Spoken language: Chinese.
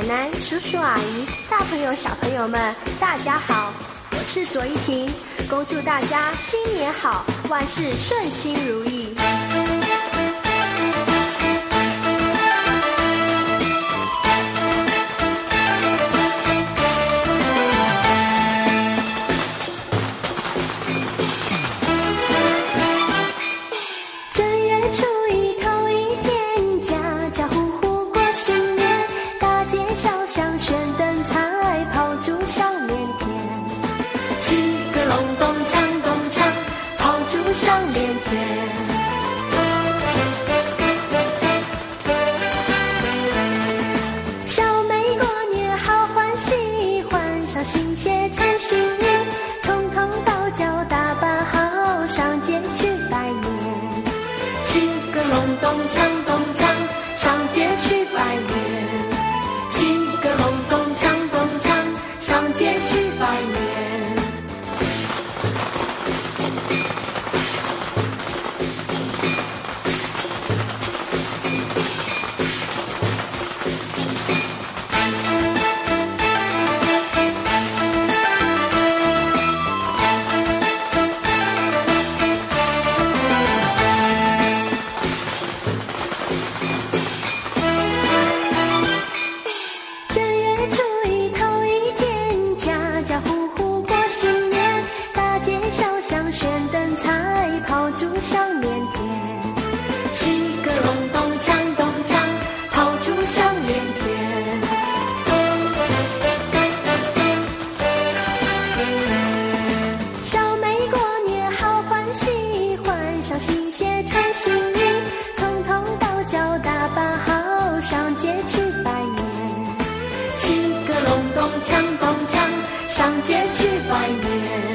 奶奶、叔叔阿姨、大朋友小朋友们，大家好，我是卓依婷，恭祝大家新年好，万事顺心如意。 上连天，小妹过年好欢喜，换上新鞋穿新衣，从头到脚打扮好，上街去拜年。七个隆咚锵咚锵，上街去拜年。七个隆咚锵咚锵，上街去拜年。上连天，七个隆咚锵咚锵，炮竹上连天。小妹过年好欢喜，换上新鞋穿新衣，从头到脚打扮好，上街去拜年。七个隆咚锵咚锵，上街去拜年。